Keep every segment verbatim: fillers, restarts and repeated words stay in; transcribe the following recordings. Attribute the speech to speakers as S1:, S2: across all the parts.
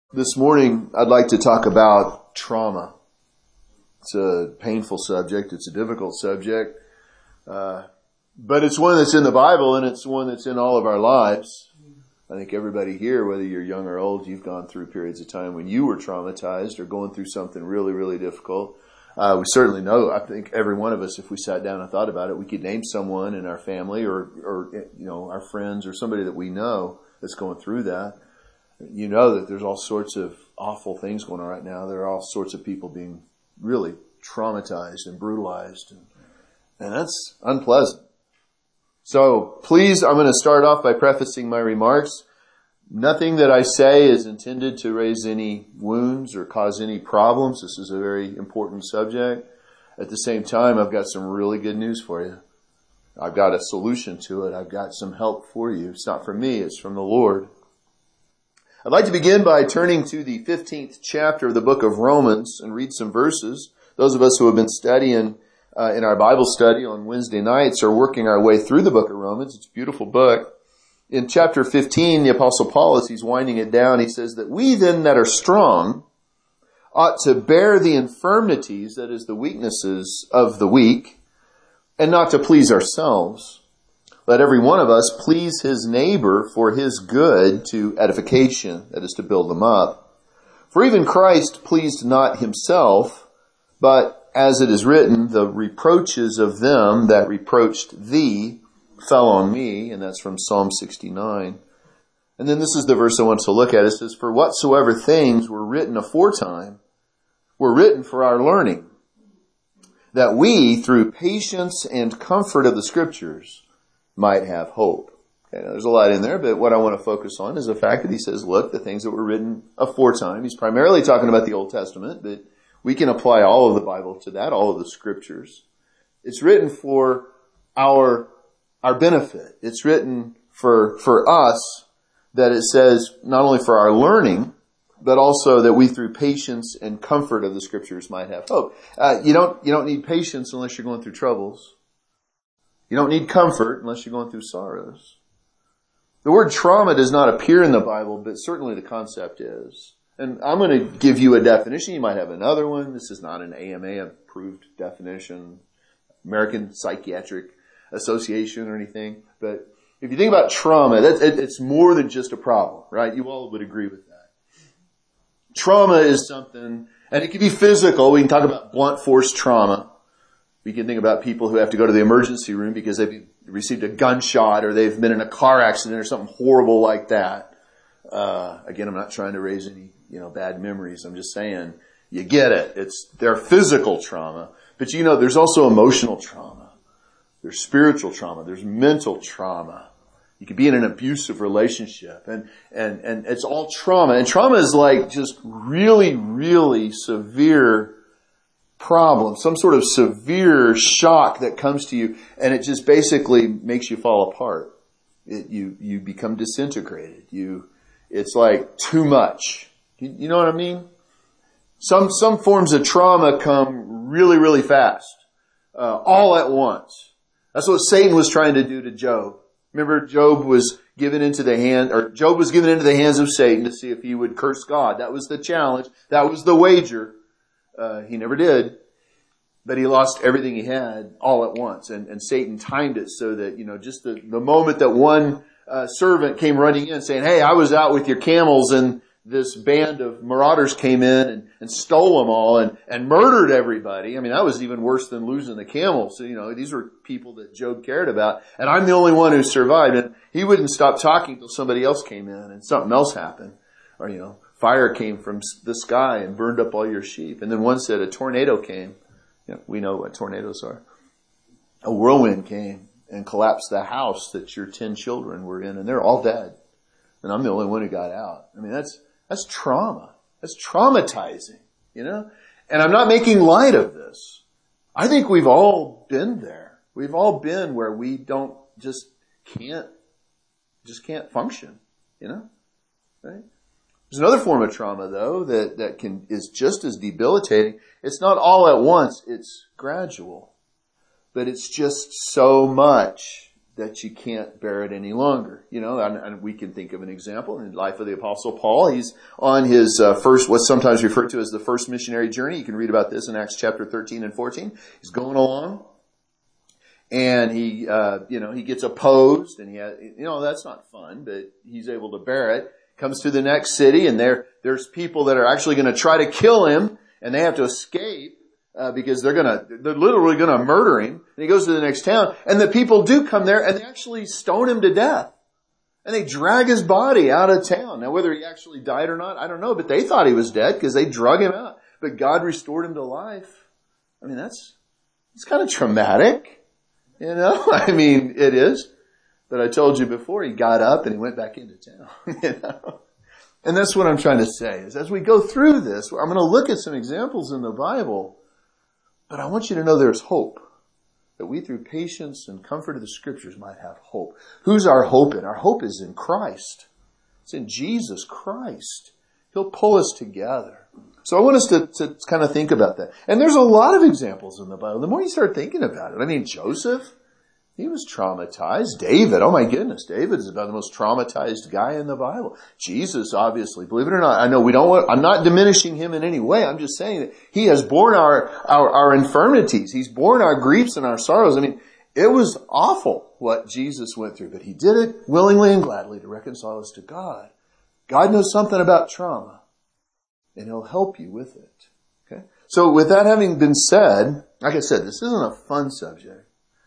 S1: This morning, I'd like to talk about trauma. It's a painful subject. It's a difficult subject. Uh, but it's one that's in the Bible, and it's one that's in all of our lives. I think everybody here, whether you're young or old, you've gone through periods of time when you were traumatized or going through something really, really difficult. Uh, we certainly know, I think every one of us, if we sat down and thought about it, we could name someone in our family or, or, you know, our friends or somebody that we know that's going through that. You know that there's all sorts of awful things going on right now. There are all sorts of people being really traumatized and brutalized, and, and that's unpleasant. So please, I'm going to start off by prefacing my remarks. Nothing that I say is intended to raise any wounds or cause any problems. This is a very important subject. At the same time, I've got some really good news for you. I've got a solution to it. I've got some help for you. It's not from me, it's from the Lord. I'd like to begin by turning to the fifteenth chapter of the book of Romans and read some verses. Those of us who have been studying uh, in our Bible study on Wednesday nights are working our way through the book of Romans. It's a beautiful book. In chapter fifteen, the Apostle Paul, as he's winding it down, he says that we then that are strong ought to bear the infirmities, that is the weaknesses of the weak, and not to please ourselves. Let every one of us please his neighbor for his good to edification, that is to build them up. For even Christ pleased not himself, but as it is written, the reproaches of them that reproached thee fell on me, and that's from Psalm sixty-nine. And then this is the verse I want to look at. It says, for whatsoever things were written aforetime were written for our learning, that we, through patience and comfort of the Scriptures, might have hope. Okay, now there's a lot in there, but what I want to focus on is the fact that he says, look, the things that were written aforetime. He's primarily talking about the Old Testament, but we can apply all of the Bible to that, all of the Scriptures. It's written for our our benefit. It's written for for us, that it says not only for our learning, but also that we through patience and comfort of the Scriptures might have hope. Uh, you don't you don't need patience unless you're going through troubles. You don't need comfort unless you're going through sorrows. The word trauma does not appear in the Bible, but certainly the concept is. And I'm going to give you a definition. You might have another one. This is not an A M A approved definition, American Psychiatric Association or anything. But if you think about trauma, that's, it, it's more than just a problem, right? You all would agree with that. Trauma is something, and it can be physical. We can talk about blunt force trauma. We can think about people who have to go to the emergency room because they've received a gunshot or they've been in a car accident or something horrible like that. Uh, again, I'm not trying to raise any, you know, bad memories. I'm just saying, you get it. It's their physical trauma. But you know, there's also emotional trauma. There's spiritual trauma. There's mental trauma. You could be in an abusive relationship, and, and, and it's all trauma. And trauma is like just really, really severe problem, some sort of severe shock that comes to you, and it just basically makes you fall apart. It, you, you become disintegrated. You, it's like too much. You, you know what I mean? Some, some forms of trauma come really, really fast, uh, all at once. That's what Satan was trying to do to Job. Remember, Job was given into the hand, or Job was given into the hands of Satan to see if he would curse God. That was the challenge. That was the wager. Uh, he never did, but he lost everything he had all at once. And, and Satan timed it so that, you know, just the, the moment that one uh, servant came running in saying, hey, I was out with your camels and this band of marauders came in and, and stole them all and, and murdered everybody. I mean, that was even worse than losing the camels. So, you know, these were people that Job cared about. And I'm the only one who survived. And he wouldn't stop talking until somebody else came in and something else happened. Or, you know, fire came from the sky and burned up all your sheep. And then one said a tornado came. You know, we know what tornadoes are. A whirlwind came and collapsed the house that your ten children were in, and they're all dead. And I'm the only one who got out. I mean, that's, that's trauma. That's traumatizing, you know? And I'm not making light of this. I think we've all been there. We've all been where we don't just can't, just can't function, you know? Right? There's another form of trauma, though, that, that can, is just as debilitating. It's not all at once. It's gradual. But it's just so much that you can't bear it any longer. You know, and, and we can think of an example in the life of the Apostle Paul. He's on his uh, first, what's sometimes referred to as the first missionary journey. You can read about this in Acts chapter thirteen and fourteen. He's going along, and he, uh, you know, he gets opposed, and he, has, you know, that's not fun, but he's able to bear it. Comes to the next city, and there, there's people that are actually going to try to kill him, and they have to escape. Uh, because they're gonna, they're literally gonna murder him. And he goes to the next town, and the people do come there, and they actually stone him to death. And they drag his body out of town. Now, whether he actually died or not, I don't know, but they thought he was dead because they drug him out. But God restored him to life. I mean, that's, it's kind of traumatic. You know, I mean, it is. But I told you before, he got up and he went back into town. You know? And that's what I'm trying to say, is as we go through this, I'm going to look at some examples in the Bible. But I want you to know there's hope. That we through patience and comfort of the Scriptures might have hope. Who's our hope in? Our hope is in Christ. It's in Jesus Christ. He'll pull us together. So I want us to, to kind of think about that. And there's a lot of examples in the Bible. The more you start thinking about it, I mean, Joseph, he was traumatized. David, oh my goodness, David is about the most traumatized guy in the Bible. Jesus, obviously, believe it or not, I know we don't want, I'm not diminishing him in any way. I'm just saying that he has borne our, our, our infirmities. He's borne our griefs and our sorrows. I mean, it was awful what Jesus went through, but he did it willingly and gladly to reconcile us to God. God knows something about trauma, and he'll help you with it. Okay? So with that having been said, like I said, this isn't a fun subject.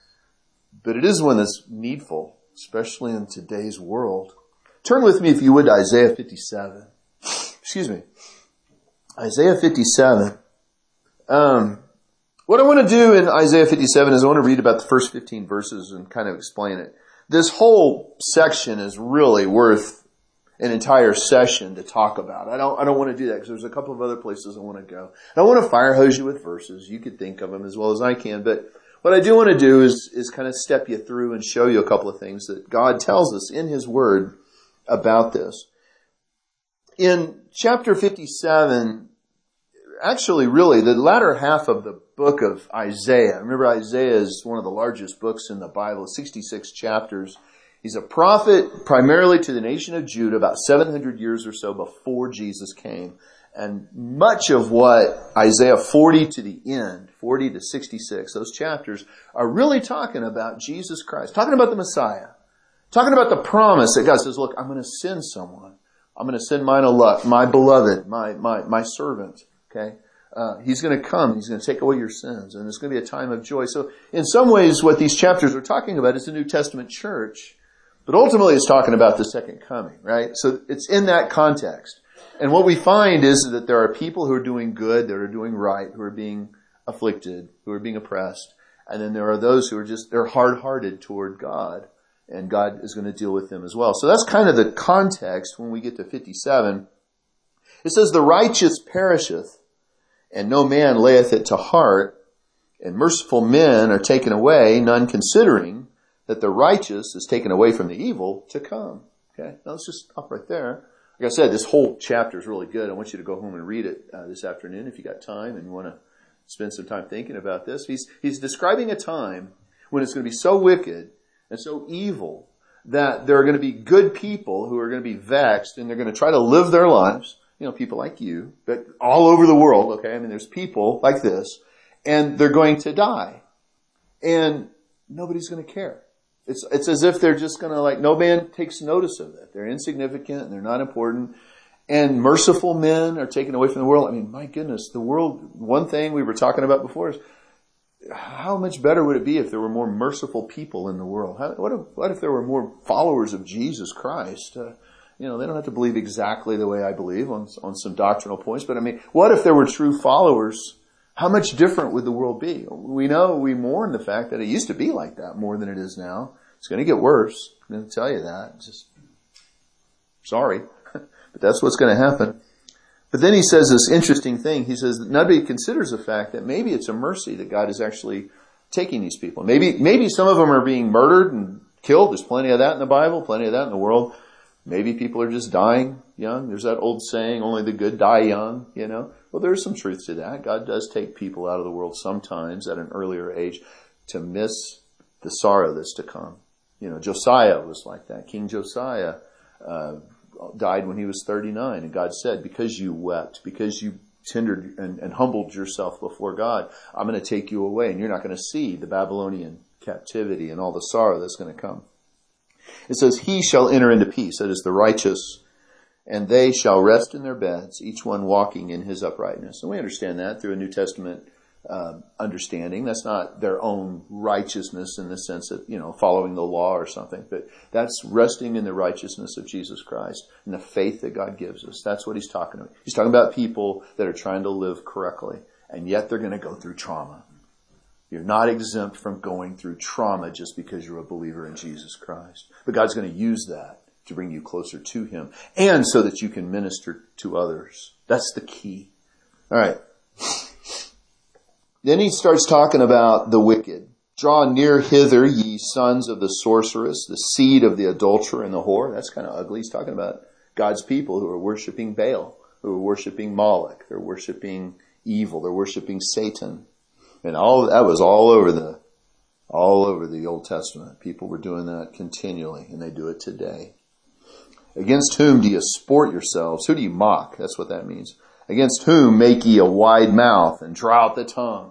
S1: But it is one that's needful, especially in today's world. Turn with me, if you would, to Isaiah fifty-seven. Excuse me. Isaiah fifty-seven. Um, what I want to do in Isaiah fifty-seven is I want to read about the first fifteen verses and kind of explain it. This whole section is really worth an entire session to talk about. I don't, I don't want to do that because there's a couple of other places I want to go. I don't want to fire hose you with verses. You could think of them as well as I can, but what I do want to do is, is kind of step you through and show you a couple of things that God tells us in His Word about this. In chapter fifty-seven, actually really the latter half of the book of Isaiah, remember Isaiah is one of the largest books in the Bible, sixty-six chapters. He's a prophet primarily to the nation of Judah about seven hundred years or so before Jesus came. And much of what Isaiah forty to the end, forty to sixty-six, those chapters are really talking about Jesus Christ, talking about the Messiah, talking about the promise that God says, look, I'm going to send someone. I'm going to send mine elect, my beloved, my, my, my servant. Okay. Uh, he's going to come. He's going to take away your sins, and it's going to be a time of joy. So in some ways, what these chapters are talking about is the New Testament church, but ultimately it's talking about the second coming, right? So it's in that context. And what we find is that there are people who are doing good, that are doing right, who are being afflicted, who are being oppressed. And then there are those who are just, they're hard-hearted toward God. And God is going to deal with them as well. So that's kind of the context when we get to fifty-seven. It says, the righteous perisheth, and no man layeth it to heart. And merciful men are taken away, none considering that the righteous is taken away from the evil to come. Okay, now let's just stop right there. Like I said, this whole chapter is really good. I want you to go home and read it uh, this afternoon if you got time and you want to spend some time thinking about this. He's, he's describing a time when it's going to be so wicked and so evil that there are going to be good people who are going to be vexed and they're going to try to live their lives. You know, people like you, but all over the world, okay? I mean, there's people like this, and they're going to die. And nobody's going to care. It's, it's as if they're just going to like, no man takes notice of it. They're insignificant and they're not important. And merciful men are taken away from the world. I mean, my goodness, the world, one thing we were talking about before is how much better would it be if there were more merciful people in the world? How, what, if, what if there were more followers of Jesus Christ? Uh, you know, they don't have to believe exactly the way I believe on, on some doctrinal points, but I mean, what if there were true followers? How much different would the world be? We know, we mourn the fact that it used to be like that more than it is now. It's going to get worse. I'm going to tell you that. Just sorry, but that's what's going to happen. But then he says this interesting thing. He says that nobody considers the fact that maybe it's a mercy that God is actually taking these people. Maybe, maybe some of them are being murdered and killed. There's plenty of that in the Bible, plenty of that in the world. Maybe people are just dying young. There's that old saying, only the good die young, you know. Well, there's some truth to that. God does take people out of the world sometimes at an earlier age to miss the sorrow that's to come. You know, Josiah was like that. King Josiah uh, died when he was thirty-nine, and God said, because you wept, because you tendered and, and humbled yourself before God, I'm going to take you away, and you're not going to see the Babylonian captivity and all the sorrow that's going to come. It says, he shall enter into peace, that is the righteous, and they shall rest in their beds, each one walking in his uprightness. And we understand that through a New Testament uh, understanding. That's not their own righteousness in the sense of, you know, following the law or something, but that's resting in the righteousness of Jesus Christ and the faith that God gives us. That's what he's talking about. He's talking about people that are trying to live correctly, and yet they're going to go through trauma. You're not exempt from going through trauma just because you're a believer in Jesus Christ. But God's going to use that to bring you closer to him and so that you can minister to others. That's the key. All right. Then he starts talking about the wicked. Draw near hither, ye sons of the sorceress, the seed of the adulterer and the whore. That's kind of ugly. He's talking about God's people who are worshiping Baal, who are worshiping Moloch. They're worshiping evil. They're worshiping Satan. And all that was all over the, all over the Old Testament. People were doing that continually, and they do it today. Against whom do you sport yourselves? Who do you mock? That's what that means. Against whom make ye a wide mouth and draw out the tongue?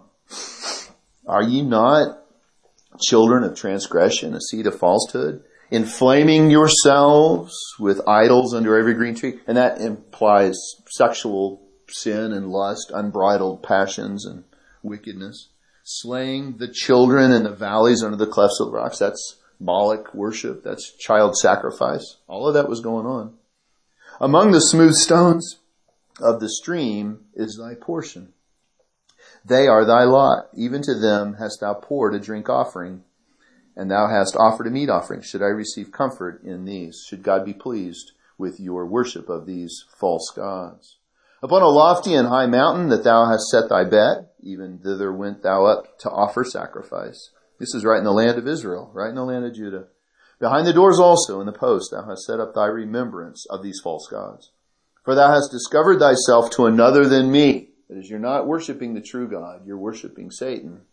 S1: Are ye not children of transgression, a seed of falsehood, inflaming yourselves with idols under every green tree? And that implies sexual sin and lust, unbridled passions and wickedness. Slaying the children in the valleys under the clefts of the rocks. That's Moloch worship. That's child sacrifice. All of that was going on. Among the smooth stones of the stream is thy portion. They are thy lot. Even to them hast thou poured a drink offering, and thou hast offered a meat offering. Should I receive comfort in these? Should God be pleased with your worship of these false gods? Upon a lofty and high mountain that thou hast set thy bed, even thither went thou up to offer sacrifice. This is right in the land of Israel, right in the land of Judah. Behind the doors also in the post thou hast set up thy remembrance of these false gods. For thou hast discovered thyself to another than me. That is, you're not worshiping the true God, you're worshiping Satan.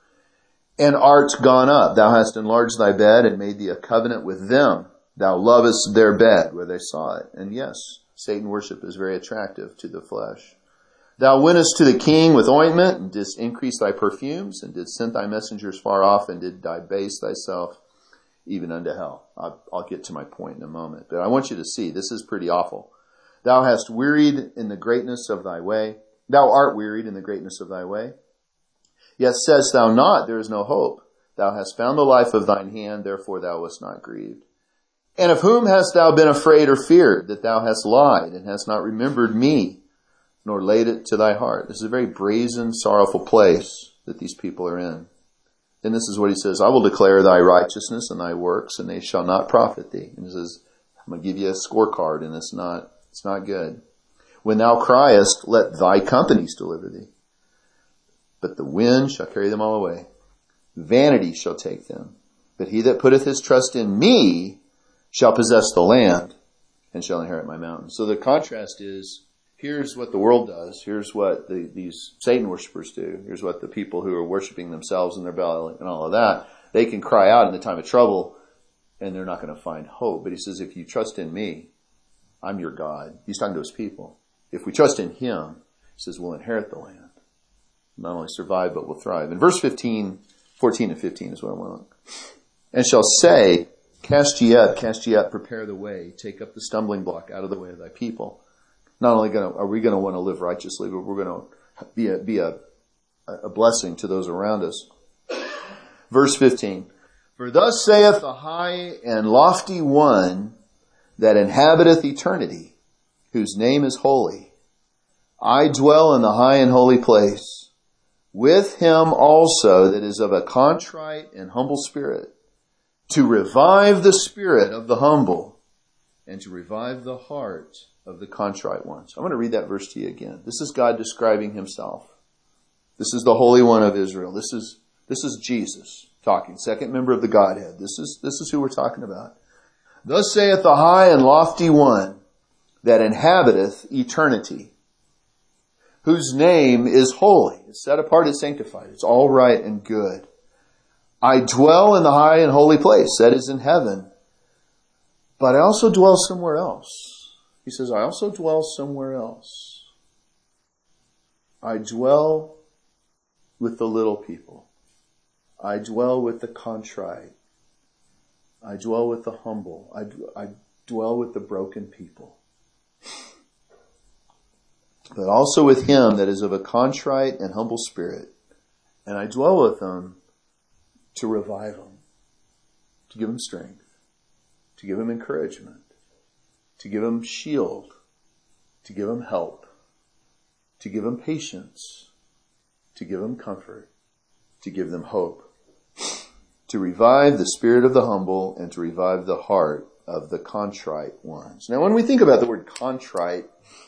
S1: And art gone up. Thou hast enlarged thy bed and made thee a covenant with them. Thou lovest their bed where they saw it. And yes, Satan worship is very attractive to the flesh. Thou wentest to the king with ointment, and didst increase thy perfumes, and didst send thy messengers far off, and did debase thyself even unto hell. I'll, I'll get to my point in a moment. But I want you to see, this is pretty awful. Thou hast wearied in the greatness of thy way. Thou art wearied in the greatness of thy way. Yet saidst thou not, there is no hope. Thou hast found the life of thine hand, therefore thou wast not grieved. And of whom hast thou been afraid or feared, that thou hast lied, and hast not remembered me, nor laid it to thy heart? This is a very brazen, sorrowful place that these people are in. And this is what he says, I will declare thy righteousness and thy works, and they shall not profit thee. And he says, I'm going to give you a scorecard, and it's not, it's not good. When thou criest, let thy companies deliver thee. But the wind shall carry them all away. Vanity shall take them. But he that putteth his trust in me shall possess the land and shall inherit my mountain. So the contrast is, here's what the world does. Here's what the, these Satan worshipers do. Here's what the people who are worshiping themselves and their belly and all of that, they can cry out in the time of trouble and they're not going to find hope. But he says, if you trust in me, I'm your God. He's talking to his people. If we trust in him, he says, we'll inherit the land. Not only survive, but we'll thrive. In verse fifteen, fourteen and fifteen is what I want to look. And shall say, cast ye up, cast ye up, prepare the way, take up the stumbling block out of the way of thy people. Not only gonna, are we going to want to live righteously, but we're going to be a, be a, a blessing to those around us. Verse fifteen. For thus saith the high and lofty one that inhabiteth eternity, whose name is holy. I dwell in the high and holy place, with him also that is of a contrite and humble spirit, to revive the spirit of the humble, and to revive the heart of the contrite ones. I'm going to read that verse to you again. This is God describing himself. This is the Holy One of Israel. This is, this is Jesus talking, second member of the Godhead. This is, this is who we're talking about. Thus saith the high and lofty one that inhabiteth eternity, whose name is holy. It's set apart, it's sanctified. It's all right and good. I dwell in the high and holy place, that is in heaven, but I also dwell somewhere else. He says, I also dwell somewhere else. I dwell with the little people. I dwell with the contrite. I dwell with the humble. I, I dwell with the broken people. But also with him that is of a contrite and humble spirit. And I dwell with them to revive them, to give them strength, to give them encouragement, to give them shield, to give them help, to give them patience, to give them comfort, to give them hope, to revive the spirit of the humble and to revive the heart of the contrite ones. Now, when we think about the word contrite,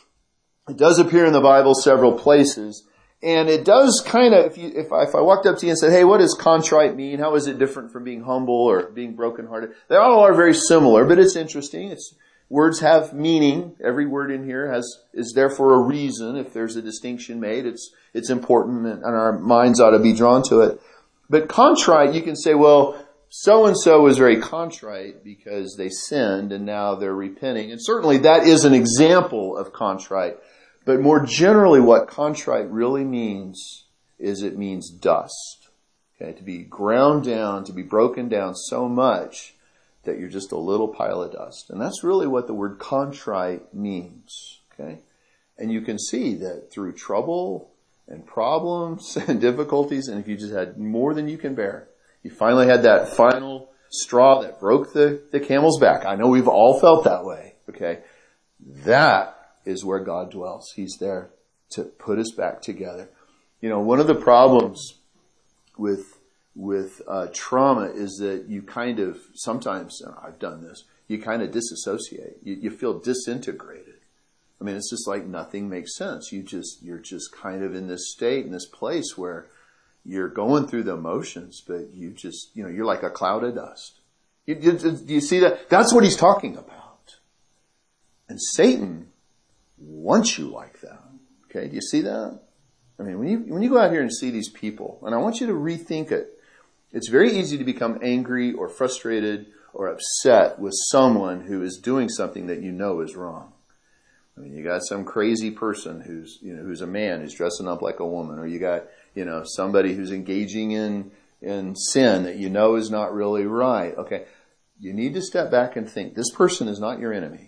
S1: it does appear in the Bible several places, and it does kind of, if you, if I, if I walked up to you and said, hey, what does contrite mean? How is it different from being humble or being brokenhearted? They all are very similar, but it's interesting. It's, words have meaning. Every word in here has, is there for a reason. If there's a distinction made, it's, it's important and, and our minds ought to be drawn to it. But contrite, you can say, well, so-and-so was very contrite because they sinned and now they're repenting. And certainly that is an example of contrite. But more generally, what contrite really means is it means dust. Okay, to be ground down, to be broken down so much that you're just a little pile of dust. And that's really what the word contrite means. Okay, and you can see that through trouble and problems and difficulties, and if you just had more than you can bear, you finally had that final straw that broke the, the camel's back. I know we've all felt that way. Okay, that is where God dwells. He's there to put us back together. You know, one of the problems with with uh, trauma is that you kind of, sometimes, and I've done this, you kind of disassociate. You, you feel disintegrated. I mean, it's just like nothing makes sense. You just, you're just kind of in this state, in this place where you're going through the motions, but you just, you know, you're like a cloud of dust. You, you, do you see that? That's what he's talking about. And Satan wants you like that. Okay, do you see that? I mean, when you when you go out here and see these people, and I want you to rethink it, it's very easy to become angry or frustrated or upset with someone who is doing something that you know is wrong. I mean, you got some crazy person who's, you know, who's a man who's dressing up like a woman, or you got, you know, somebody who's engaging in in sin that you know is not really right. Okay, you need to step back and think, this person is not your enemy.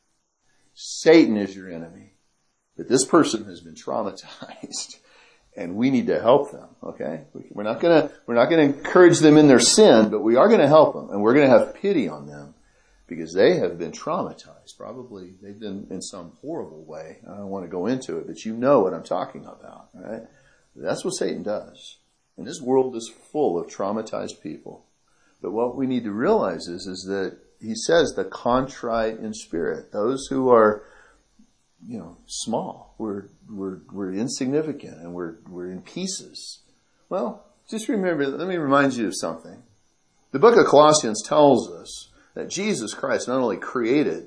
S1: Satan is your enemy. But this person has been traumatized and we need to help them. Okay? We're not gonna, we're not gonna encourage them in their sin, but we are gonna help them and we're gonna have pity on them because they have been traumatized. Probably they've been in some horrible way. I don't want to go into it, but you know what I'm talking about, right? That's what Satan does. And this world is full of traumatized people. But what we need to realize is, is that he says the contrite in spirit, those who are, you know, small, we're, we're, we're insignificant and we're, we're in pieces. Well, just remember, let me remind you of something. The book of Colossians tells us that Jesus Christ not only created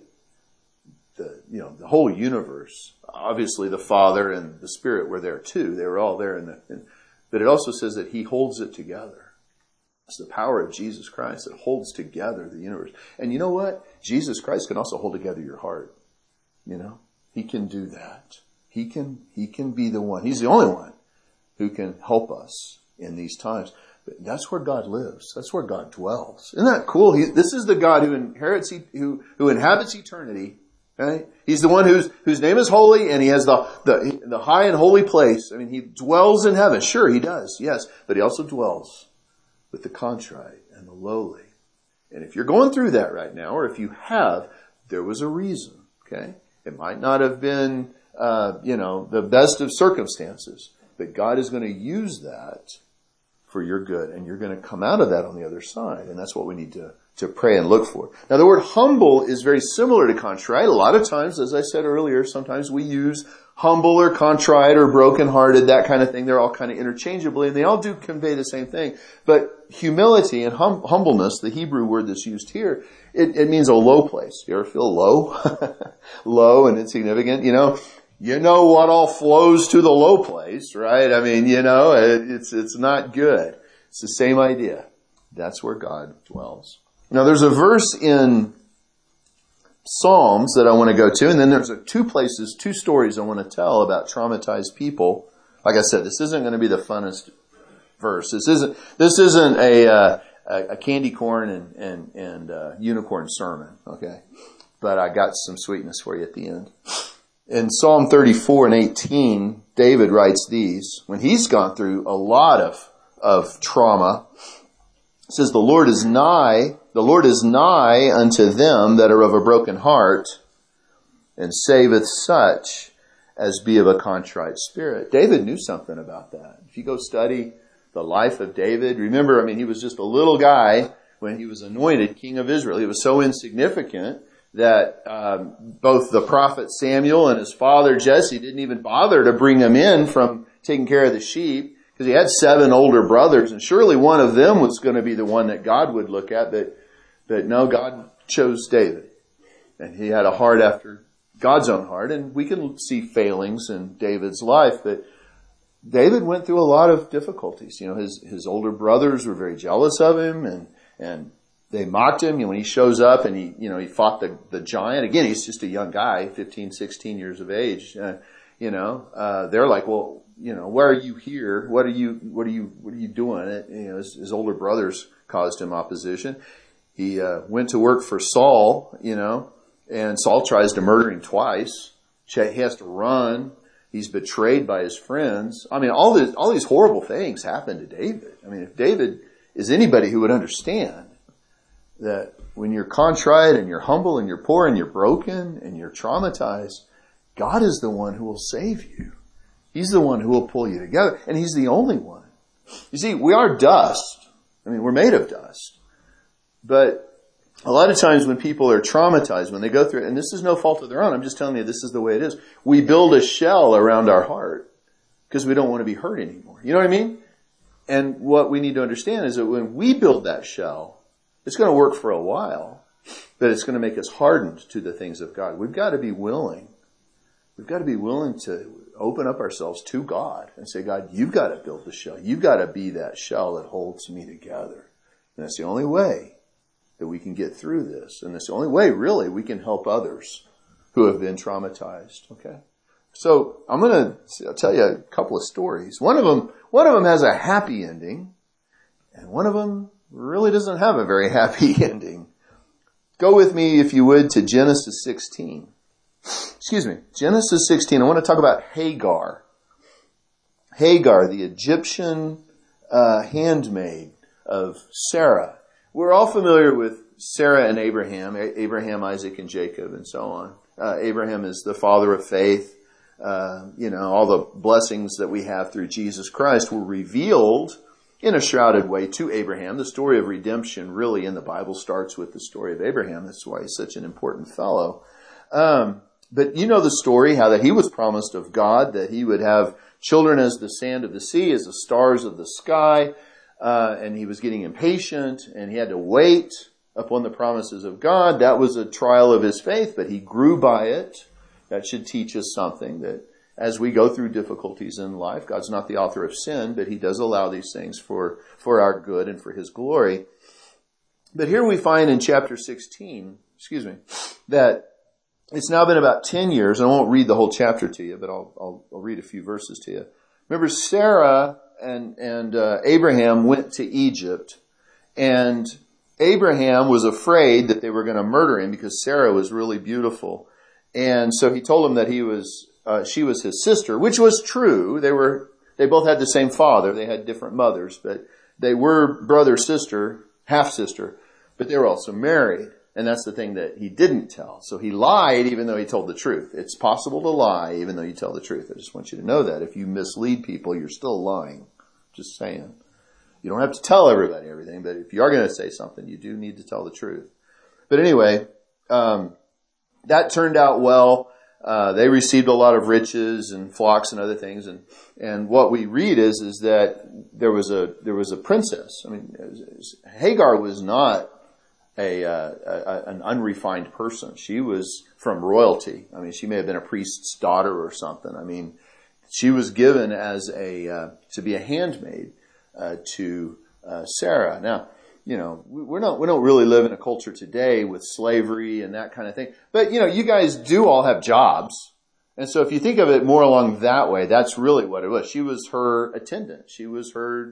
S1: the, you know, the whole universe, obviously the Father and the Spirit were there too. They were all there in the, in, but it also says that he holds it together. It's the power of Jesus Christ that holds together the universe. And you know what? Jesus Christ can also hold together your heart. You know, he can do that. He can, he can be the one. He's the only one who can help us in these times. But that's where God lives. That's where God dwells. Isn't that cool? He, this is the God who inherits, who, who inhabits eternity. Right? He's the one whose, whose name is holy and he has the, the, the high and holy place. I mean, he dwells in heaven. Sure, he does. Yes. But he also dwells with the contrite and the lowly. And if you're going through that right now, or if you have, there was a reason, okay? It might not have been, uh, you know, the best of circumstances, but God is going to use that for your good, and you're going to come out of that on the other side, and that's what we need to, to pray and look for. Now, the word humble is very similar to contrite. A lot of times, as I said earlier, sometimes we use humble or contrite or brokenhearted, that kind of thing. They're all kind of interchangeably, and they all do convey the same thing. But humility and hum- humbleness, the Hebrew word that's used here, it, it means a low place. You ever feel low? Low and insignificant, you know? You know what all flows to the low place, right? I mean, you know, it, it's, it's not good. It's the same idea. That's where God dwells. Now there's a verse in Psalms that I want to go to, and then there's a, two places, two stories I want to tell about traumatized people. Like I said, this isn't going to be the funnest verse. This isn't, this isn't a, uh, a candy corn and, and, and uh, unicorn sermon, okay? But I got some sweetness for you at the end. In Psalm thirty-four and eighteen, David writes these. When he's gone through a lot of, of trauma, it says, the Lord is nigh, the Lord is nigh unto them that are of a broken heart, and saveth such as be of a contrite spirit. David knew something about that. If you go study the life of David, remember, I mean, he was just a little guy when he was anointed king of Israel. He was so insignificant that um, both the prophet Samuel and his father Jesse didn't even bother to bring him in from taking care of the sheep, because he had seven older brothers, and surely one of them was going to be the one that God would look at. But, but no, God chose David, and he had a heart after God's own heart. And we can see failings in David's life, but David went through a lot of difficulties. You know, his his older brothers were very jealous of him, and and they mocked him. You know, when he shows up and he, you know, he fought the, the giant. Again, he's just a young guy, fifteen, sixteen years of age. Uh, you know, uh, they're like, well, you know, why are you here? What are you, what are you, what are you doing? It, you know, his, his older brothers caused him opposition. He, uh, went to work for Saul, you know, and Saul tries to murder him twice. He has to run. He's betrayed by his friends. I mean, all this, all these horrible things happened to David. I mean, if David is anybody who would understand that when you're contrite and you're humble and you're poor and you're broken and you're traumatized, God is the one who will save you. He's the one who will pull you together, and He's the only one. You see, we are dust. I mean, we're made of dust. But a lot of times when people are traumatized, when they go through it, and this is no fault of their own, I'm just telling you this is the way it is. We build a shell around our heart because we don't want to be hurt anymore. You know what I mean? And what we need to understand is that when we build that shell, it's going to work for a while, but it's going to make us hardened to the things of God. We've got to be willing. We've got to be willing to open up ourselves to God and say, God, you've got to build the shell. You've got to be that shell that holds me together. And that's the only way that we can get through this. And that's the only way, really, we can help others who have been traumatized. Okay? So I'm going to tell you a couple of stories. One of them, one of them has a happy ending, and one of them really doesn't have a very happy ending. Go with me, if you would, to Genesis sixteen. Excuse me, Genesis sixteen. I want to talk about Hagar. Hagar, the Egyptian uh, handmaid of Sarah. We're all familiar with Sarah and Abraham, Abraham, Isaac, and Jacob, and so on. Uh, Abraham is the father of faith. Uh, you know, all the blessings that we have through Jesus Christ were revealed in a shrouded way to Abraham. The story of redemption really in the Bible starts with the story of Abraham. That's why he's such an important fellow. Um, but you know the story, how that he was promised of God that he would have children as the sand of the sea, as the stars of the sky. Uh, and he was getting impatient, and he had to wait upon the promises of God. That was a trial of his faith, but he grew by it. That should teach us something, that as we go through difficulties in life, God's not the author of sin, but He does allow these things for, for our good and for His glory. But here we find in chapter sixteen, excuse me, that it's now been about ten years, and I won't read the whole chapter to you, but I'll, I'll, I'll read a few verses to you. Remember, Sarah and, and uh, Abraham went to Egypt, and Abraham was afraid that they were going to murder him because Sarah was really beautiful. And so he told him that he was, uh, she was his sister, which was true. They were, they both had the same father. They had different mothers, but they were brother, sister, half sister, but they were also married. And that's the thing that he didn't tell. So he lied even though he told the truth. It's possible to lie even though you tell the truth. I just want you to know that. If you mislead people, you're still lying. Just saying. You don't have to tell everybody everything, but if you are going to say something, you do need to tell the truth. But anyway, um, that turned out well. Uh, they received a lot of riches and flocks and other things. And, and what we read is, is that there was a, there was a princess. I mean, it was, it was, Hagar was not a, uh, a, an unrefined person. She was from royalty. I mean, she may have been a priest's daughter or something. I mean, she was given as a, uh, to be a handmaid, uh, to, uh, Sarah. Now, you know, we're not, we don't really live in a culture today with slavery and that kind of thing. But, you know, you guys do all have jobs. And so if you think of it more along that way, that's really what it was. She was her attendant. She was her,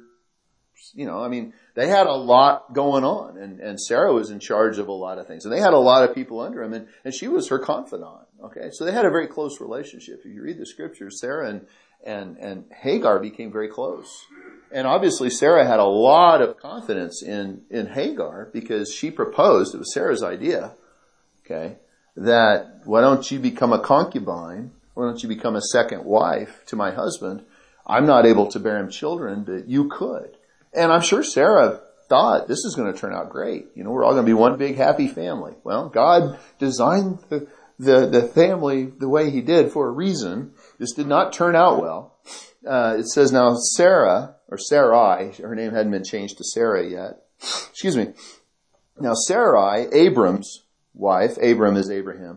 S1: you know, I mean, they had a lot going on, and, and Sarah was in charge of a lot of things. And they had a lot of people under him, and, and she was her confidant. Okay. So they had a very close relationship. If you read the scriptures, Sarah and, and, and Hagar became very close. And obviously Sarah had a lot of confidence in, in Hagar because she proposed, it was Sarah's idea, okay, that why don't you become a concubine? Why don't you become a second wife to my husband? I'm not able to bear him children, but you could. And I'm sure Sarah thought this is going to turn out great. You know, we're all going to be one big happy family. Well, God designed the, the, the family the way he did for a reason. This did not turn out well. Uh, it says now Sarah, or Sarai, her name hadn't been changed to Sarah yet. Excuse me. Now Sarai, Abram's wife, Abram is Abraham,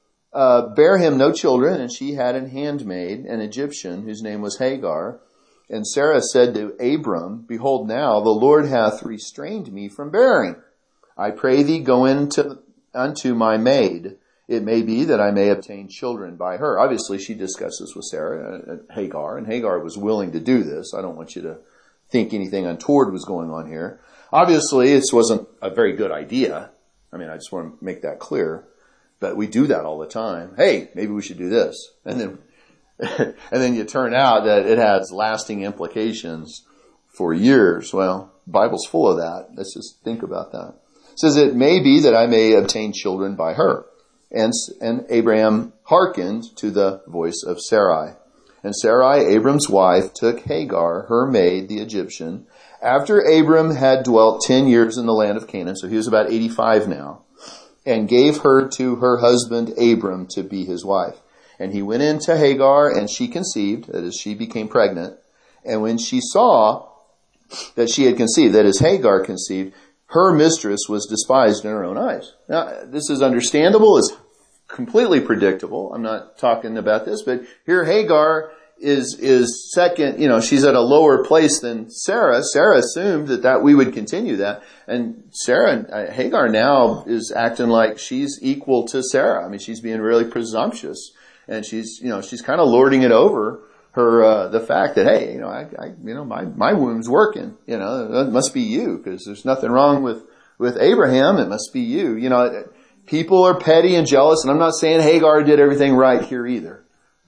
S1: uh, bare him no children, and she had an handmaid, an Egyptian, whose name was Hagar. And Sarah said to Abram, behold, now the Lord hath restrained me from bearing. I pray thee, go in to, unto my maid. It may be that I may obtain children by her. Obviously, she discussed this with Sarah, uh, Hagar, and Hagar was willing to do this. I don't want you to think anything untoward was going on here. Obviously, this wasn't a very good idea. I mean, I just want to make that clear. But we do that all the time. Hey, maybe we should do this. And then and then you turn out that it has lasting implications for years. Well, the Bible's full of that. Let's just think about that. It says, it may be that I may obtain children by her. And, and Abraham hearkened to the voice of Sarai. And Sarai, Abram's wife, took Hagar, her maid, the Egyptian, after Abram had dwelt ten years in the land of Canaan, so he was about eighty-five now, and gave her to her husband Abram to be his wife. And he went in to Hagar, and she conceived, that is, she became pregnant. And when she saw that she had conceived, that is, Hagar conceived, her mistress was despised in her own eyes. Now, this is understandable, it's completely predictable. I'm not talking about this, but here Hagar is, is second, you know, she's at a lower place than Sarah. Sarah assumed that, that we would continue that. And Sarah, uh, Hagar now is acting like she's equal to Sarah. I mean, she's being really presumptuous. And she's, you know, she's kind of lording it over her, uh, the fact that, hey, you know, I, I, you know, my, my womb's working, you know, it must be you, because there's nothing wrong with, with Abraham. It must be you. You know, people are petty and jealous, and I'm not saying Hagar did everything right here either.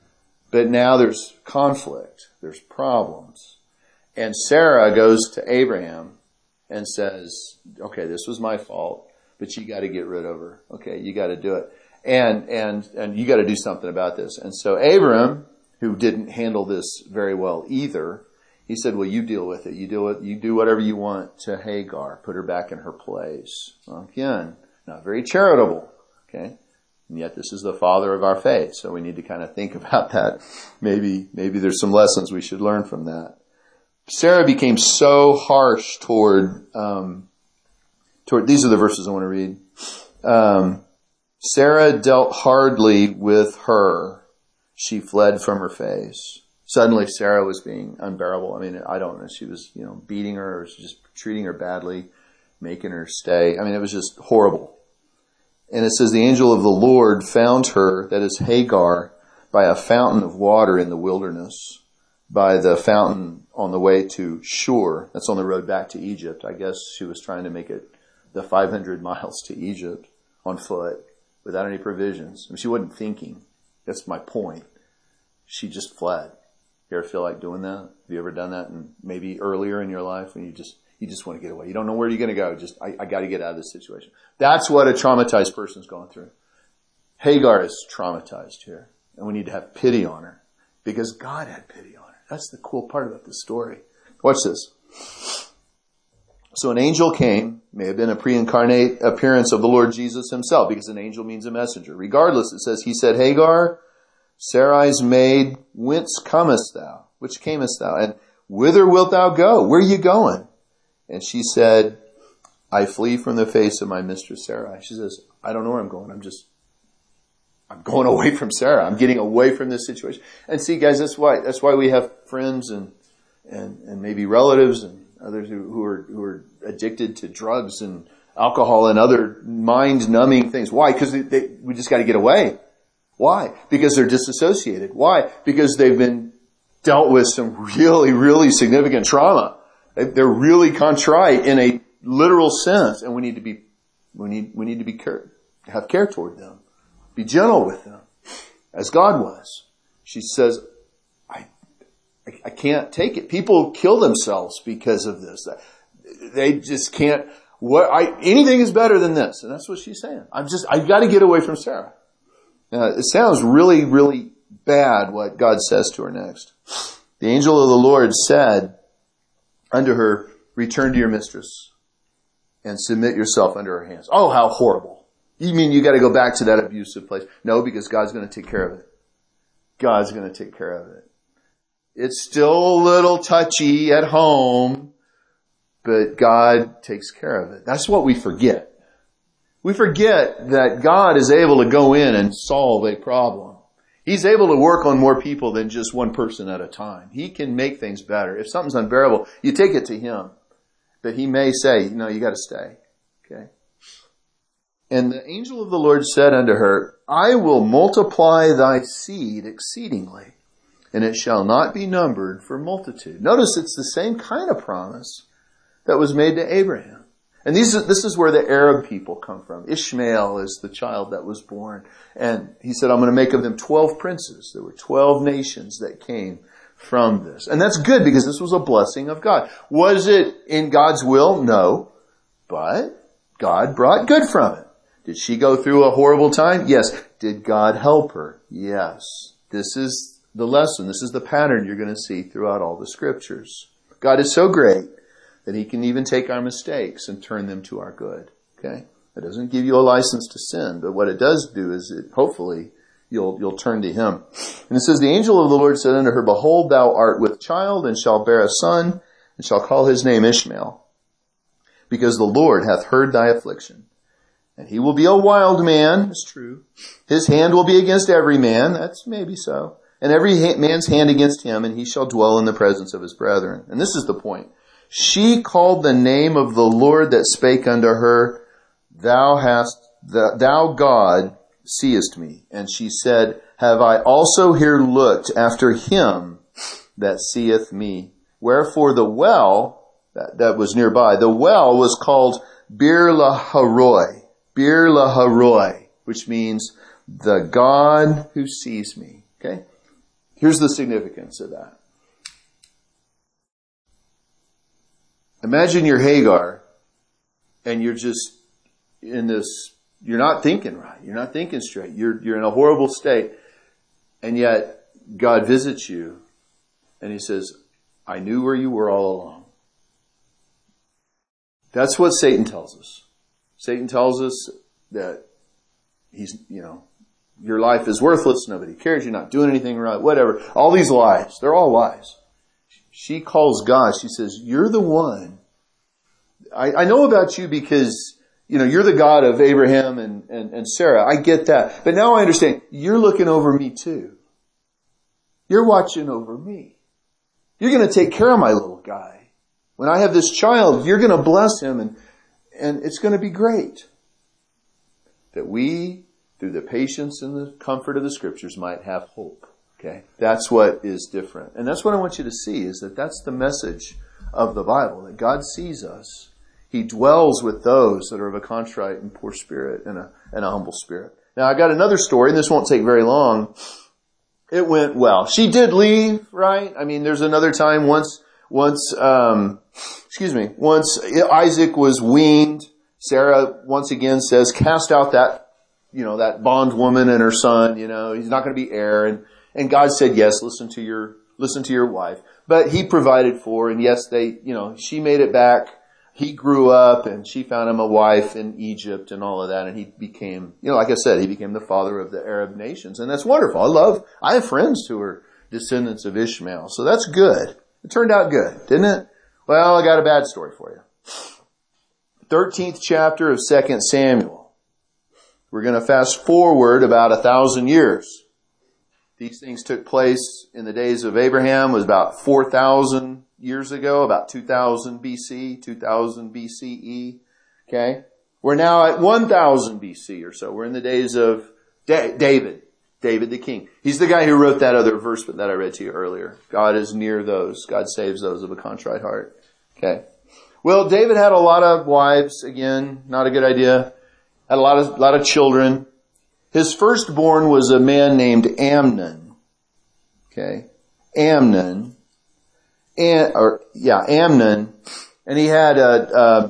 S1: But now there's conflict. There's problems. And Sarah goes to Abraham and says, okay, this was my fault, but you got to get rid of her. Okay, you got to do it. And, and, and you got to do something about this. And so Abram, who didn't handle this very well either, he said, well, you deal with it. You deal with, you do whatever you want to Hagar. Put her back in her place. Well, again, not very charitable. Okay. And yet this is the father of our faith. So we need to kind of think about that. Maybe, maybe there's some lessons we should learn from that. Sarah became so harsh toward, um, toward, these are the verses I want to read. Um, Sarah dealt hardly with her. She fled from her face. Suddenly Sarah was being unbearable. I mean, I don't know. She was, you know, beating her or just treating her badly, making her stay. I mean, it was just horrible. And it says, the angel of the Lord found her, that is Hagar, by a fountain of water in the wilderness, by the fountain on the way to Shur. That's on the road back to Egypt. I guess she was trying to make it the five hundred miles to Egypt on foot without any provisions. I mean, she wasn't thinking. That's my point. She just fled. You ever feel like doing that? Have you ever done that? And maybe earlier in your life when you just, you just want to get away. You don't know where you're going to go. Just, I, I got to get out of this situation. That's what a traumatized person's going through. Hagar is traumatized here. And we need to have pity on her because God had pity on her. That's the cool part about this story. Watch this. So an angel came, may have been a pre-incarnate appearance of the Lord Jesus himself, because an angel means a messenger. Regardless, it says, he said, Hagar, Sarai's maid, whence comest thou? Which camest thou? And whither wilt thou go? Where are you going? And she said, I flee from the face of my mistress Sarai. She says, I don't know where I'm going. I'm just, I'm going away from Sarah. I'm getting away from this situation. And see, guys, that's why, that's why we have friends and, and, and maybe relatives and others who, who are who are addicted to drugs and alcohol and other mind-numbing things. Why? Because they, they, we just got to get away. Why? Because they're disassociated. Why? Because they've been dealt with some really, really significant trauma. They, they're really contrite in a literal sense, and we need to be we need we need to be care, have care toward them, be gentle with them, as God was. She says, I, I, I can't take it. People kill themselves because of this. They just can't. What I anything is better than this, and that's what she's saying. I'm just I've got to get away from Sarah. Now, it sounds really, really bad what God says to her next. The angel of the Lord said unto her, return to your mistress and submit yourself under her hands. Oh, how horrible. You mean you got to go back to that abusive place? No, because God's going to take care of it. God's going to take care of it. It's still a little touchy at home, but God takes care of it. That's what we forget. We forget that God is able to go in and solve a problem. He's able to work on more people than just one person at a time. He can make things better. If something's unbearable, you take it to Him. But He may say, no, you got to stay. Okay. And the angel of the Lord said unto her, I will multiply thy seed exceedingly, and it shall not be numbered for multitude. Notice it's the same kind of promise that was made to Abraham. And these, this is where the Arab people come from. Ishmael is the child that was born. And he said, I'm going to make of them twelve princes. There were twelve nations that came from this. And that's good because this was a blessing of God. Was it in God's will? No. But God brought good from it. Did she go through a horrible time? Yes. Did God help her? Yes. This is the lesson. This is the pattern you're going to see throughout all the scriptures. God is so great that He can even take our mistakes and turn them to our good. Okay? It doesn't give you a license to sin, but what it does do is it, hopefully, you'll, you'll turn to Him. And it says, the angel of the Lord said unto her, behold, thou art with child, and shall bear a son, and shall call his name Ishmael, because the Lord hath heard thy affliction. And he will be a wild man, it's true. His hand will be against every man, that's maybe so. And every man's hand against him, and he shall dwell in the presence of his brethren. And this is the point. She called the name of the Lord that spake unto her, Thou hast, thou God seest me. And she said, Have I also here looked after him that seeth me? Wherefore the well, that, that was nearby, the well was called Bir Laharoi. Bir Laharoi, which means the God who sees me. Okay? Here's the significance of that. Imagine you're Hagar, and you're just in this, you're not thinking right. You're not thinking straight. You're, you're in a horrible state. And yet, God visits you, and He says, I knew where you were all along. That's what Satan tells us. Satan tells us that he's, you know, your life is worthless, nobody cares, you're not doing anything right, whatever. All these lies, they're all lies. She calls God, she says, you're the one. I, I know about you because, you know, you're the God of Abraham and, and, and Sarah. I get that. But now I understand, you're looking over me too. You're watching over me. You're going to take care of my little guy. When I have this child, you're going to bless him, and And it's going to be great that we, through the patience and the comfort of the scriptures, might have hope. Okay? That's what is different. And that's what I want you to see, is that that's the message of the Bible, that God sees us. He dwells with those that are of a contrite and poor spirit and a, and a humble spirit. Now, I got another story, and this won't take very long. It went well. She did leave, right? I mean, there's another time once, once, um, excuse me, once Isaac was weaned, Sarah once again says, cast out that, you know, that bondwoman and her son, you know, he's not going to be heir. And, and God said, yes, listen to your, listen to your wife. But He provided for, and yes, they, you know, she made it back. He grew up, and she found him a wife in Egypt and all of that. And he became, you know, like I said, he became the father of the Arab nations. And that's wonderful. I love, I have friends who are descendants of Ishmael. So that's good. It turned out good, didn't it? Well, I got a bad story for you. thirteenth chapter of Second Samuel. We're going to fast forward about a thousand years. These things took place in the days of Abraham. It was about four thousand years ago, about two thousand B C, two thousand B C E. Okay. We're now at one thousand B C or so. We're in the days of da- David, David the king. He's the guy who wrote that other verse that I read to you earlier. God is near those. God saves those of a contrite heart. Okay. Well, David had a lot of wives. Again, not a good idea. Had a lot of, lot of children. His firstborn was a man named Amnon. Okay. Amnon. And, or, yeah, Amnon. And he had a, a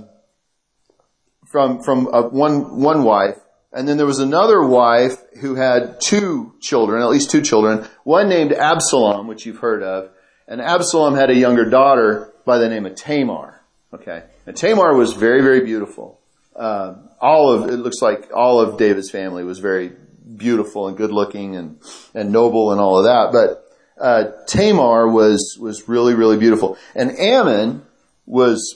S1: from, from a, one, one wife. And then there was another wife who had two children, at least two children. One named Absalom, which you've heard of. And Absalom had a younger daughter by the name of Tamar. Okay. And Tamar was very, very beautiful. Uh, all of, it looks like all of David's family was very beautiful and good looking and, and noble and all of that. But, uh, Tamar was, was really, really beautiful. And Ammon was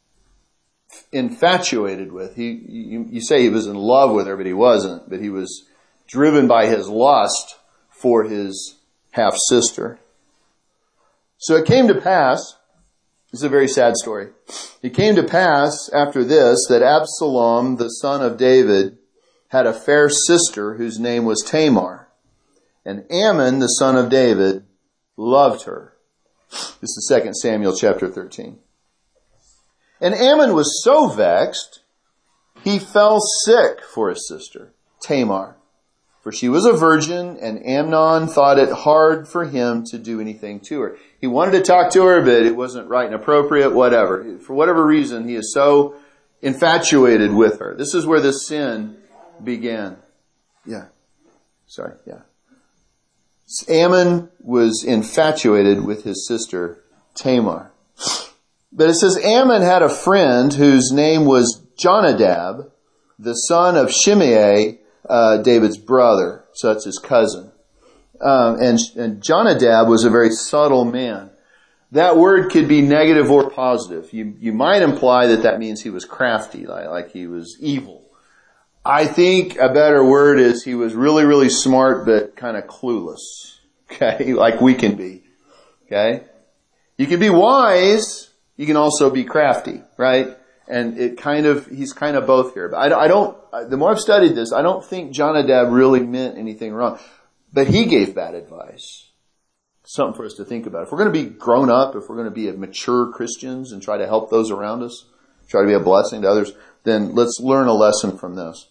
S1: infatuated with. He, you, you say he was in love with her, but he wasn't. But he was driven by his lust for his half sister. So it came to pass, this is a very sad story. It came to pass after this that Absalom, the son of David, had a fair sister whose name was Tamar. And Ammon, the son of David, loved her. This is Second Samuel chapter thirteen. And Ammon was so vexed, he fell sick for his sister, Tamar. For she was a virgin, and Amnon thought it hard for him to do anything to her. He wanted to talk to her, but it wasn't right and appropriate, whatever. For whatever reason, he is so infatuated with her. This is where this sin began. Yeah. Sorry, yeah. Ammon was infatuated with his sister, Tamar. But it says Ammon had a friend whose name was Jonadab, the son of Shimei, Uh, David's brother, so that's his cousin. Um, and, and Jonadab was a very subtle man. That word could be negative or positive. You, you might imply that that means he was crafty, like, like he was evil. I think a better word is he was really, really smart, but kind of clueless. Okay, like we can be. Okay, you can be wise. You can also be crafty, right? And it kind of, he's kind of both here. But I, I don't, the more I've studied this, I don't think Jonadab really meant anything wrong. But he gave bad advice. Something for us to think about. If we're going to be grown up, if we're going to be mature Christians and try to help those around us, try to be a blessing to others, then let's learn a lesson from this.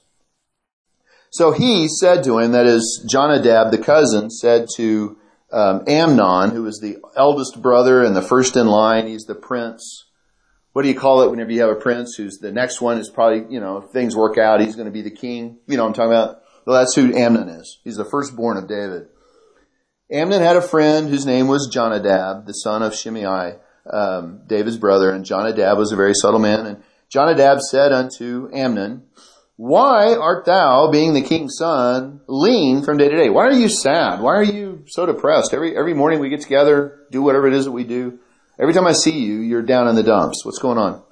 S1: So he said to him, that is, Jonadab, the cousin, said to um, Amnon, who was the eldest brother and the first in line, he's the prince. What do you call it whenever you have a prince who's the next one is probably, you know, if things work out, he's going to be the king. You know what I'm talking about? Well, that's who Amnon is. He's the firstborn of David. Amnon had a friend whose name was Jonadab, the son of Shimei, um, David's brother. And Jonadab was a very subtle man. And Jonadab said unto Amnon, why art thou, being the king's son, lean from day to day? Why are you sad? Why are you so depressed? Every, every morning we get together, do whatever it is that we do. Every time I see you, you're down in the dumps. What's going on?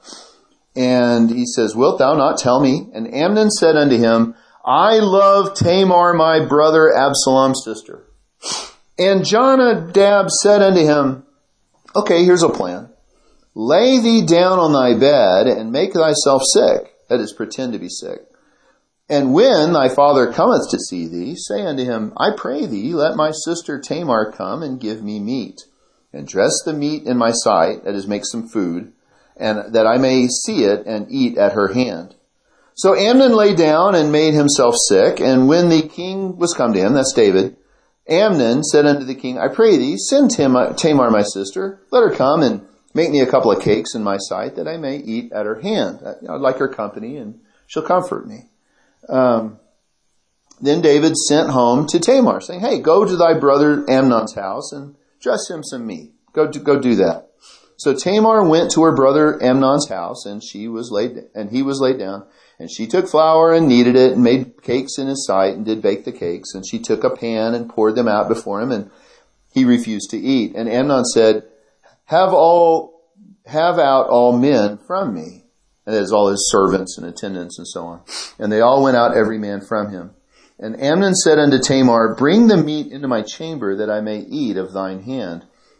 S1: And he says, wilt thou not tell me? And Amnon said unto him, I love Tamar, my brother Absalom's sister. And Jonadab said unto him, okay, here's a plan. Lay thee down on thy bed and make thyself sick. That is, pretend to be sick. And when thy father cometh to see thee, say unto him, I pray thee, let my sister Tamar come and give me meat. And dress the meat in my sight, that is, make some food, and that I may see it and eat at her hand. So Amnon lay down and made himself sick, and when the king was come to him, that's David, Amnon said unto the king, I pray thee, send Tamar my sister, let her come and make me a couple of cakes in my sight, that I may eat at her hand. I'd like her company, and she'll comfort me. Um, then David sent home to Tamar, saying, hey, go to thy brother Amnon's house, and dress him some meat. Go do, go do that. So Tamar went to her brother Amnon's house, and she was laid, and he was laid down. And she took flour and kneaded it, and made cakes in his sight, and did bake the cakes. And she took a pan and poured them out before him, and he refused to eat. And Amnon said, "Have all, have out all men from me." And that is all his servants and attendants and so on. And they all went out, every man from him. And Amnon said unto Tamar, "Bring the meat into my chamber, that I may eat of thine hand."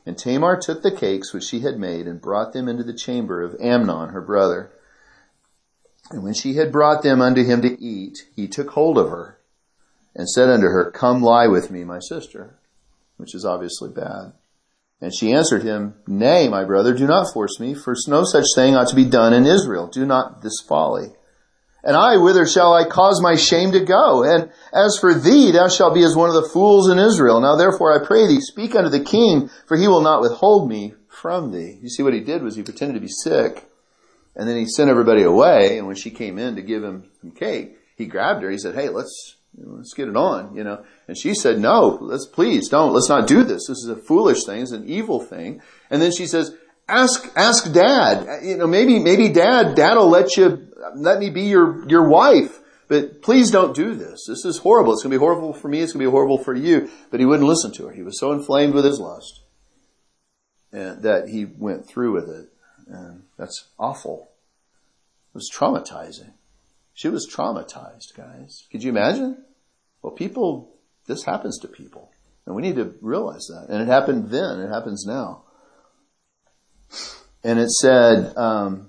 S1: And Tamar took the cakes which she had made and brought them into the chamber of Amnon, her brother. And when she had brought them unto him to eat, he took hold of her and said unto her, Come lie with me, my sister, which is obviously bad. And she answered him, Nay, my brother, do not force me, for no such thing ought to be done in Israel. Do not this folly. And I, whither shall I cause my shame to go? And as for thee, thou shalt be as one of the fools in Israel. Now therefore I pray thee, speak unto the king, for he will not withhold me from thee. You see, what he did was he pretended to be sick, and then he sent everybody away. And when she came in to give him some cake, he grabbed her. He said, Hey, let's let's get it on, you know. And she said, No, let's please don't. Let's not do this. This is a foolish thing. It's an evil thing. And then she says, Ask ask Dad. You know, maybe maybe Dad, Dad'll let you. Let me be your, your wife, but please don't do this. This is horrible. It's going to be horrible for me. It's going to be horrible for you. But he wouldn't listen to her. He was so inflamed with his lust and that he went through with it. And that's awful. It was traumatizing. She was traumatized, guys. Could you imagine? Well, people, this happens to people. And we need to realize that. And it happened then. It happens now. And it said, um,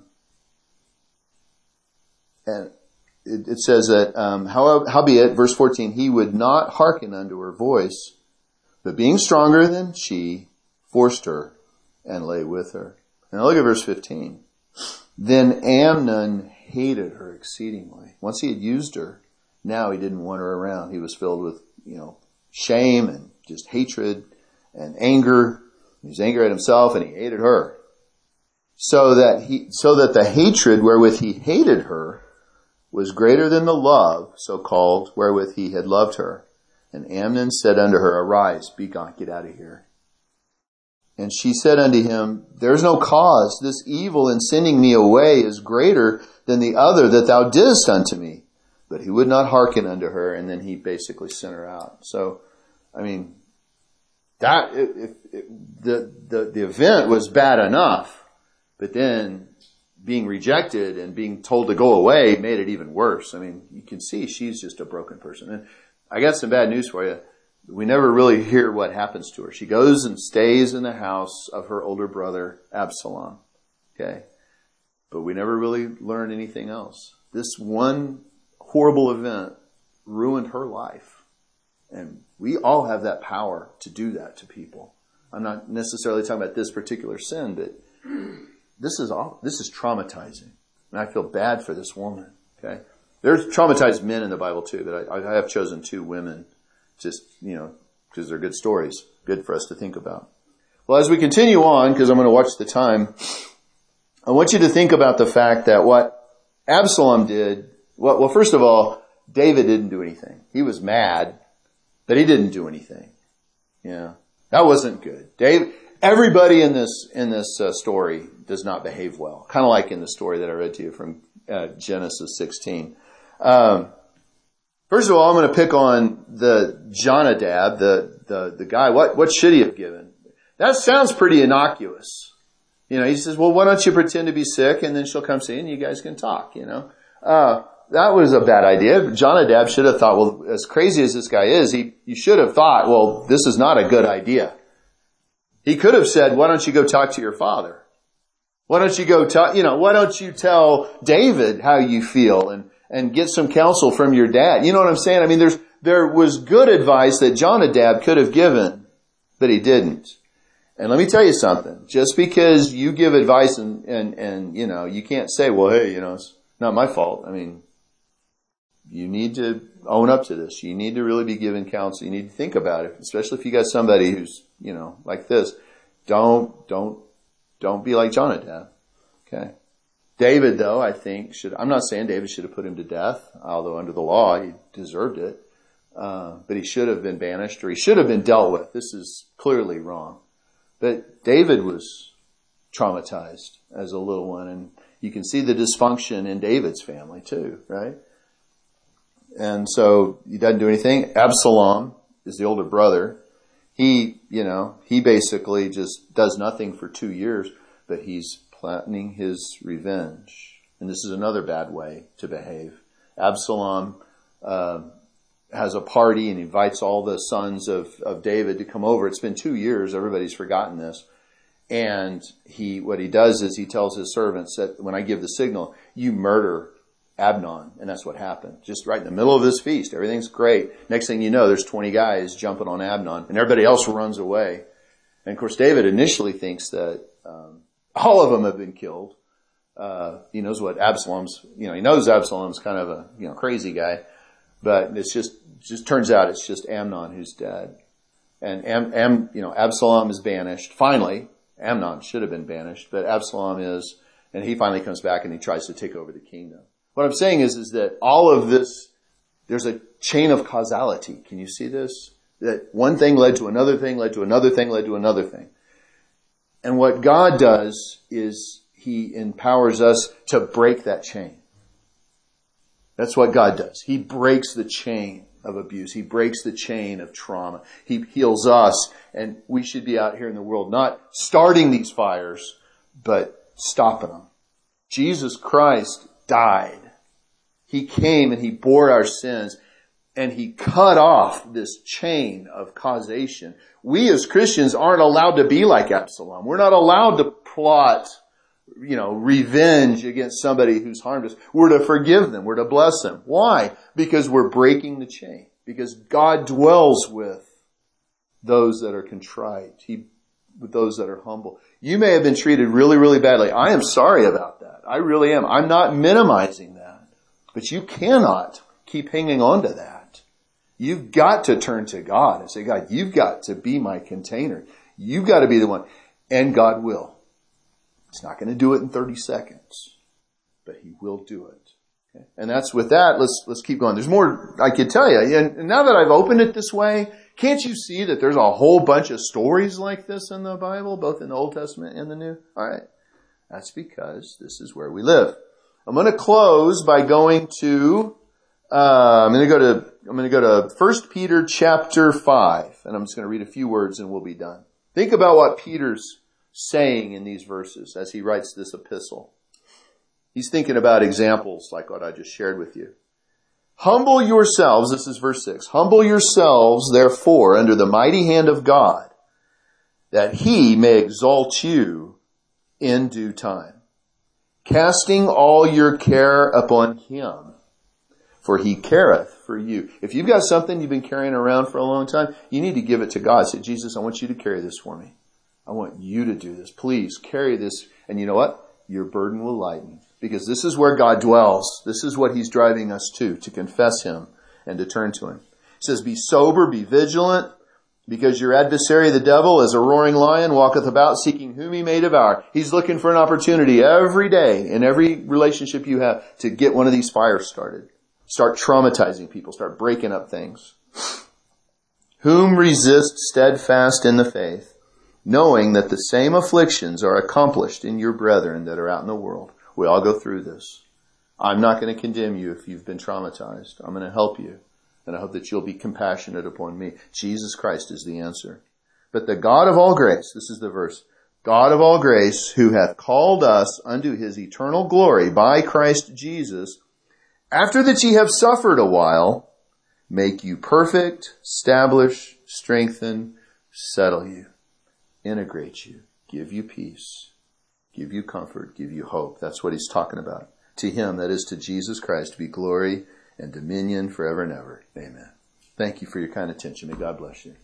S1: And it, it says that, um, how, howbeit, verse fourteen, he would not hearken unto her voice, but being stronger than she, forced her and lay with her. Now look at verse fifteen. Then Amnon hated her exceedingly. Once he had used her, now he didn't want her around. He was filled with, you know, shame and just hatred and anger. He was angry at himself and he hated her. So that he, so that the hatred wherewith he hated her was greater than the love, so called, wherewith he had loved her. And Amnon said unto her, Arise, be gone, get out of here. And she said unto him, There is no cause. This evil in sending me away is greater than the other that thou didst unto me. But he would not hearken unto her, and then he basically sent her out. So, I mean, that it, it, it, the, the the event was bad enough, but then being rejected and being told to go away made it even worse. I mean, you can see she's just a broken person. And I got some bad news for you. We never really hear what happens to her. She goes and stays in the house of her older brother, Absalom. Okay? But we never really learn anything else. This one horrible event ruined her life. And we all have that power to do that to people. I'm not necessarily talking about this particular sin, but This is all, this is traumatizing. And I feel bad for this woman. Okay. There's traumatized men in the Bible too, but I, I have chosen two women just, you know, because they're good stories. Good for us to think about. Well, as we continue on, because I'm going to watch the time, I want you to think about the fact that what Absalom did, well, well first of all, David didn't do anything. He was mad, but he didn't do anything. Yeah. That wasn't good. David, everybody in this, in this uh, story does not behave well. Kind of like in the story that I read to you from uh, Genesis sixteen. Um, first of all, I'm going to pick on the Jonadab, the, the, the guy. What, what should he have given? That sounds pretty innocuous. You know, he says, well, why don't you pretend to be sick and then she'll come see you and you guys can talk, you know. Uh, that was a bad idea. Jonadab should have thought, well, as crazy as this guy is, he, you should have thought, well, this is not a good idea. He could have said, why don't you go talk to your father? Why don't you go talk, you know, why don't you tell David how you feel and, and get some counsel from your dad? You know what I'm saying? I mean, there's, there was good advice that Jonadab could have given, but he didn't. And let me tell you something. Just because you give advice and, and, and, you know, you can't say, well, hey, you know, it's not my fault. I mean, you need to own up to this. You need to really be given counsel. You need to think about it, especially if you got somebody who's, you know, like this. Don't, don't, don't be like Jonadab. Okay. David, though, I think should, I'm not saying David should have put him to death, although under the law he deserved it. Uh, but he should have been banished or he should have been dealt with. This is clearly wrong. But David was traumatized as a little one, and you can see the dysfunction in David's family too, right? And so he doesn't do anything. Absalom is the older brother. He, you know, he basically just does nothing for two years, but he's planning his revenge. And this is another bad way to behave. Absalom uh, has a party and invites all the sons of, of David to come over. It's been two years. Everybody's forgotten this. And he, what he does is he tells his servants that when I give the signal, you murder Abnon. And that's what happened. Just right in the middle of this feast. Everything's great. Next thing you know, there's twenty guys jumping on Abnon and everybody else runs away. And of course, David initially thinks that, um, all of them have been killed. Uh, he knows what Absalom's, you know, he knows Absalom's kind of a, you know, crazy guy, but it's just, just turns out it's just Amnon who's dead. And Am, Am, you know, Absalom is banished. Finally, Amnon should have been banished, but Absalom is, and he finally comes back and he tries to take over the kingdom. What I'm saying is, is that all of this, there's a chain of causality. Can you see this? That one thing led to another thing, led to another thing, led to another thing. And what God does is he empowers us to break that chain. That's what God does. He breaks the chain of abuse. He breaks the chain of trauma. He heals us, and we should be out here in the world not starting these fires, but stopping them. Jesus Christ died. He came and he bore our sins, and he cut off this chain of causation. We as Christians aren't allowed to be like Absalom. We're not allowed to plot, you know, revenge against somebody who's harmed us. We're to forgive them. We're to bless them. Why? Because we're breaking the chain. Because God dwells with those that are contrite. He, with those that are humble. You may have been treated really, really badly. I am sorry about that. I really am. I'm not minimizing that. But you cannot keep hanging on to that. You've got to turn to God and say, God, you've got to be my container. You've got to be the one. And God will. He's not going to do it in thirty seconds, but he will do it. Okay? And that's with that. Let's, let's keep going. There's more I could tell you. And now that I've opened it this way, can't you see that there's a whole bunch of stories like this in the Bible, both in the Old Testament and the New? All right. That's because this is where we live. I'm going to close by going to, uh, I'm going to go to, I'm going to go to First Peter chapter five, and I'm just going to read a few words and we'll be done. Think about what Peter's saying in these verses as he writes this epistle. He's thinking about examples like what I just shared with you. Humble yourselves, this is verse six, humble yourselves, therefore, under the mighty hand of God, that he may exalt you in due time, casting all your care upon him, for he careth for you. If you've got something you've been carrying around for a long time, you need to give it to God. Say, Jesus, I want you to carry this for me. I want you to do this. Please carry this. And you know what? Your burden will lighten. Because this is where God dwells. This is what he's driving us to, to confess him and to turn to him. He says, be sober, be vigilant, because your adversary, the devil, as a roaring lion, walketh about seeking whom he may devour. He's looking for an opportunity every day in every relationship you have to get one of these fires started. Start traumatizing people. Start breaking up things. Whom resist steadfast in the faith, knowing that the same afflictions are accomplished in your brethren that are out in the world. We all go through this. I'm not going to condemn you if you've been traumatized. I'm going to help you. And I hope that you'll be compassionate upon me. Jesus Christ is the answer. But the God of all grace, this is the verse, God of all grace, who hath called us unto his eternal glory by Christ Jesus, after that ye have suffered a while, make you perfect, establish, strengthen, settle you, integrate you, give you peace, give you comfort, give you hope. That's what he's talking about. To him, that is to Jesus Christ, be glory and dominion forever and ever. Amen. Thank you for your kind attention. May God bless you.